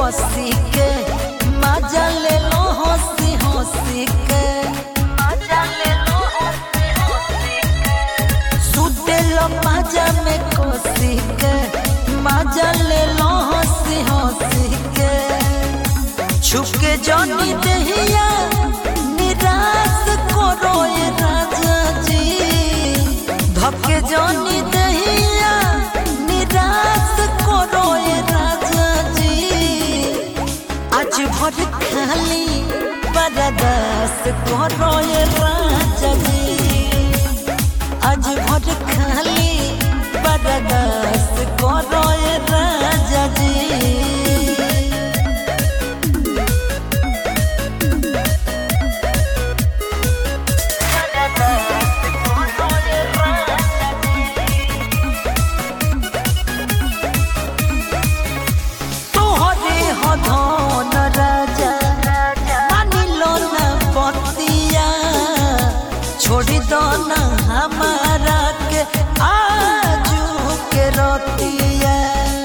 कसी के मजा ले लो हंसी हंसी के सुते लो मजा में कसी के मजा ले लो हंसी हंसी के छुपके जानी दहिया निराश करो ये राजा जी धक्के जानी दहिया निराश करो ये राजा जी आज भर खाली बर्दाश्त करो ये राजा जी आज भर खाली बर्दाश्त करो ये राजा जी धन राजा मानिलो ना बतिया छोड़ी दो ना हमारा के आजू के रतिया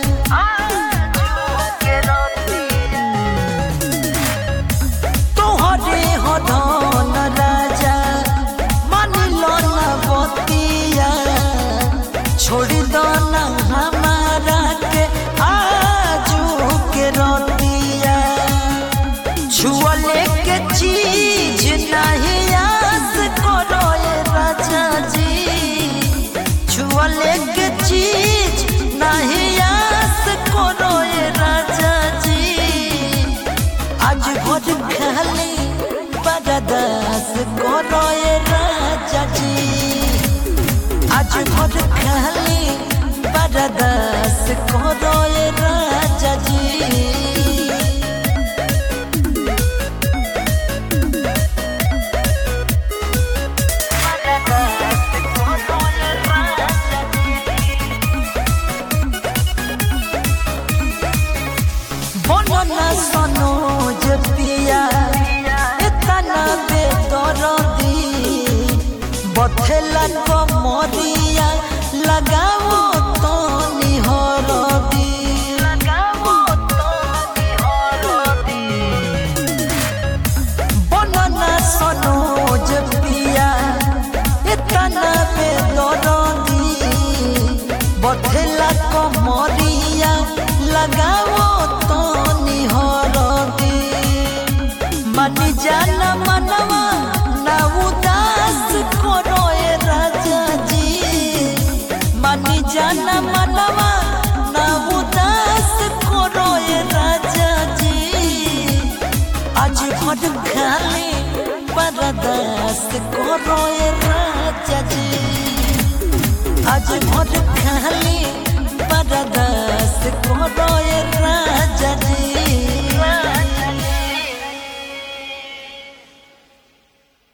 तोहरे हो धन राजा मानिलो ना बतिया छोड़ी दो ना हमारा के आजू के रतिया छुअले के चीज नहीं आस करो ये राजा जी छुअले के चीज नहीं आस करो ये राजा जी आज भर खाली बर्दाश्त करो ये राजा जी आज भर खाली बर्दाश्त करो ये राजा जी बनना सनोज पिया इतना बेदर्दी बथेला कमरिया लगाओ तो निहरदी बनना सनोज पिया इतना बेदर्दी बथेला कमरिया लगाओ तो निहरदी मनी जाना मनवा ना उदास करो ये राजा जी मनी जाना मनवा ना उदास करो ये राजा जी आज भर खाली बर्दाश्त करो ये राजा जी आज भर खाली बर्दाश्त करो ये राजा जी।